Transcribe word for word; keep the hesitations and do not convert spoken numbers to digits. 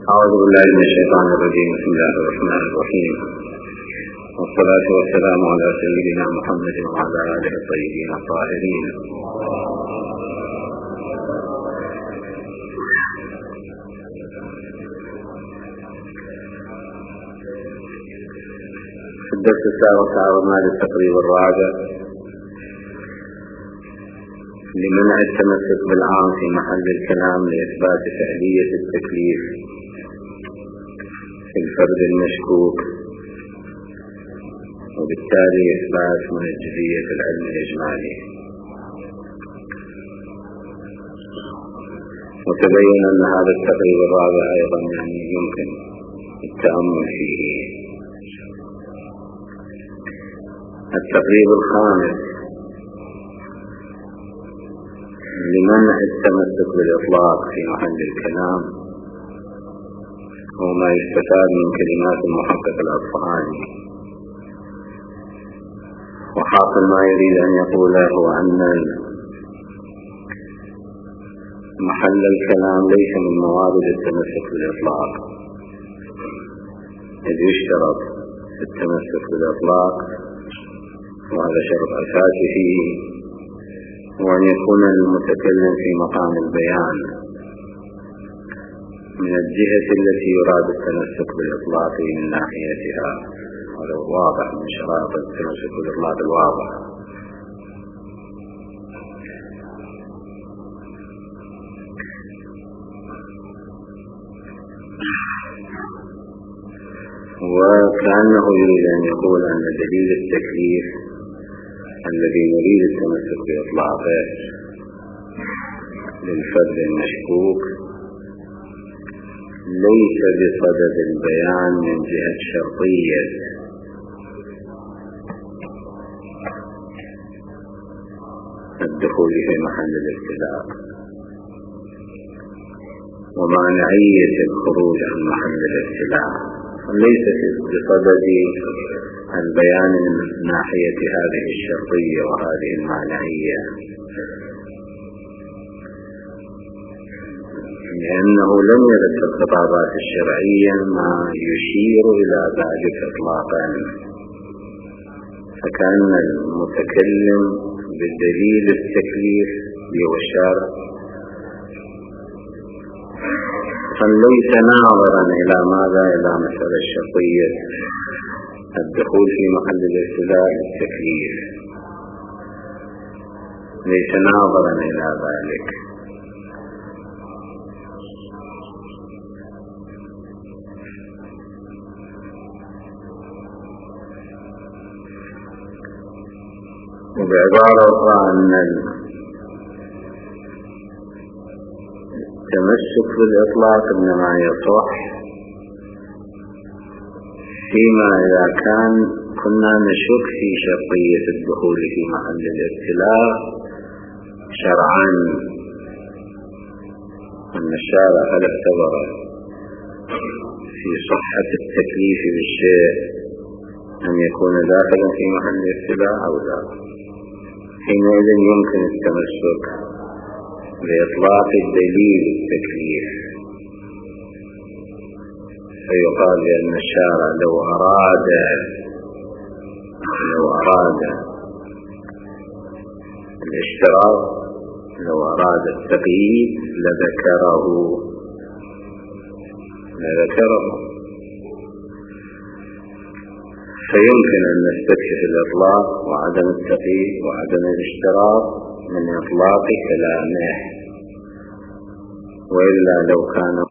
أعوذ بالله من الشيطان الرجيم. بسم الله الرحمن الرحيم، والصلاة والسلام على سيدنا محمد وعلى آله الطيبين الطاهرين. في الدرس السابق تعرضنا للتقريب الرابع لمنع التمسك بالعام في محل الكلام لإثبات فعلية التكليف في الفرد المشكوك، وبالتالي إثبات منجزية العلم الإجمالي. وتبين أن هذا التقريب الرابع أيضا يعني يمكن التأمل فيه. التقريب الخامس لمنع التمسك بالإطلاق في محل الكلام هو ما يستفاد من كلمات المحقق الأصفهاني. وحاصل ما يريد أن يقوله هو أن محل الكلام ليس من موارد التمسك بالإطلاق، إذ يشترط التمسك بالإطلاق، وهذا شرط أساسي فيه، وأن يكون المتكلم في مقام البيان من الجهة التي يراد التمسك بالإطلاق من ناحيتها. هذا واضح من شرائط التمسك بالإطلاق الواضح. وكأنه يريد أن يقول أن دليل التكليف الذي نريد التمسك بإطلاقه للفرد المشكوك ليس بصدد البيان من جهة شرطية الدخول في محل الابتلاء ومانعية الخروج عن محل الابتلاء، ليس بصدد البيان من ناحية هذه الشرطية وهذه المانعية، لأنه لم يرد في الخطابات الشرعية ما يشير إلى ذلك إطلاقا، فكان المتكلم بالدليل التكليف بوشارة فليس ناظرا إلى ماذا إلى مسألة الشرطية الدخول في محل الابتلاء التكليف، ليس ناظرا إلى ذلك. وبعبارة أخرى أن التمسك بالإطلاق إنما يصح فيما إذا كان كنا نشك في شرطية الدخول في محل الابتلاء شرعا، أن الشارع هل اعتبر في صحة التكليف بالشيء أن يكون داخلا في محل الابتلاء أو لا، حينئذ يمكن التمسك بإطلاق الدليل التكليف، فيقال بأن الشارع لو أراد لو أراد الاشتراط لو أراد التقييد لذكره لذكره فيمكن أن نستكشف الإطلاق وعدم التقييد وعدم الاشتراط من إطلاق كلامه، وإلا لو كان